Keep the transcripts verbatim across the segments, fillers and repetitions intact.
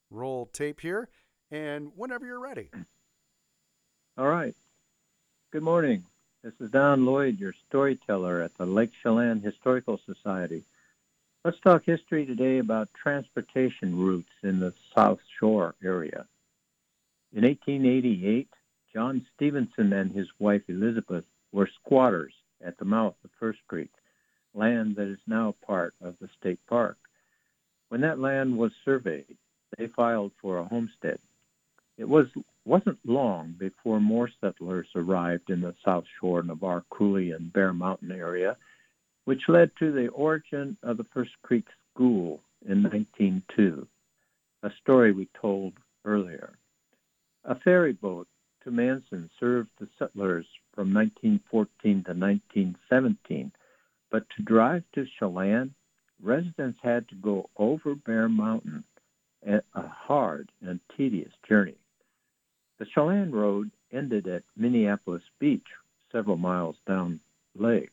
roll tape here, and whenever you're ready. All right. Good morning. This is Don Lloyd, your storyteller at the Lake Chelan Historical Society. Let's talk history today about transportation routes in the South Shore area. In eighteen eighty-eight, John Stevenson and his wife Elizabeth were squatters at the mouth of First Creek, land that is now part of the state park. When that land was surveyed, they filed for a homestead. It was wasn't long before more settlers arrived in the South Shore, Navarre Coulee, and Bear Mountain area, which led to the origin of the First Creek School in nineteen oh two, a story we told earlier. A ferry boat to Manson served the settlers from nineteen fourteen to nineteen seventeen, but to drive to Chelan, residents had to go over Bear Mountain, a hard and tedious journey. The Chelan Road ended at Minneapolis Beach, several miles down the lake.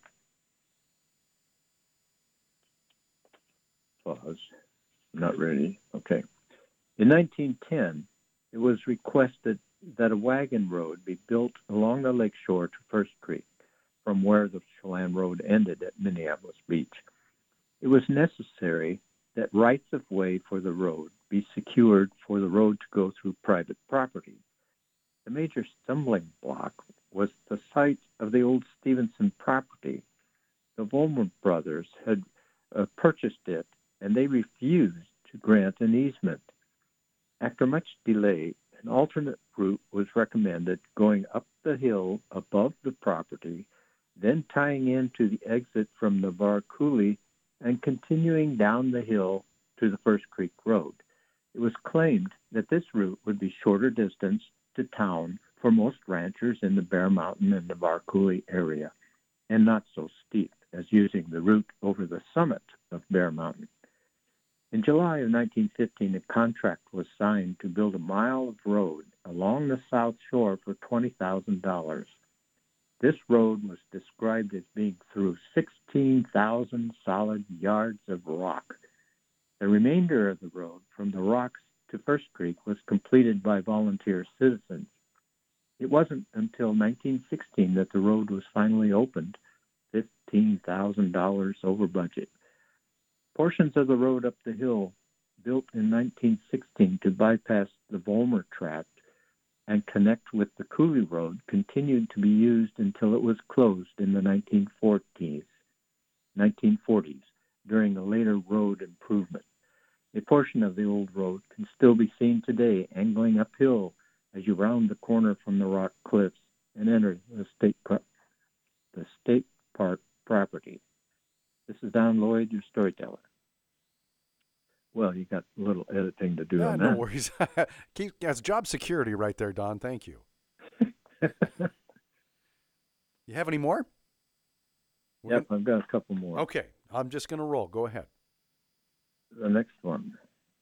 Pause. Not ready. Okay. In nineteen ten, it was requested that a wagon road be built along the lake shore to First Creek, from where the Chelan Road ended at Minneapolis Beach. It was necessary that rights of way for the road be secured for the road to go through private property. The major stumbling block was the site of the old Stevenson property. The Vollmer brothers had uh, purchased it, and they refused to grant an easement. After much delay, an alternate route was recommended, going up the hill above the property, then tying into the exit from Navarre Coulee and continuing down the hill to the First Creek Road. It was claimed that this route would be shorter distance to town for most ranchers in the Bear Mountain and Navarre Coulee area, and not so steep as using the route over the summit of Bear Mountain. In July of nineteen fifteen, a contract was signed to build a mile of road along the South Shore for twenty thousand dollars. This road was described as being through sixteen thousand solid yards of rock. The remainder of the road from the rocks to First Creek was completed by volunteer citizens. It wasn't until nineteen sixteen that the road was finally opened, fifteen thousand dollars over budget. Portions of the road up the hill, built in nineteen sixteen to bypass the Vollmer tract and connect with the Coulee Road, continued to be used until it was closed in the nineteen forties, nineteen forties during a later road improvement. A portion of the old road can still be seen today, angling uphill as you round the corner from the rock cliffs and enter the state, the state park property. This is Don Lloyd, your storyteller. Well, you got a little editing to do Ah, on no that. worries. Keep, that's job security right there, Don. Thank you. You have any more? We're Yep, gonna. I've got a couple more. Okay, I'm just gonna roll. Go ahead. The next one.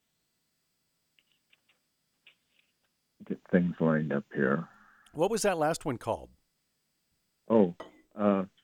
Get things lined up here. What was that last one called? Oh, uh,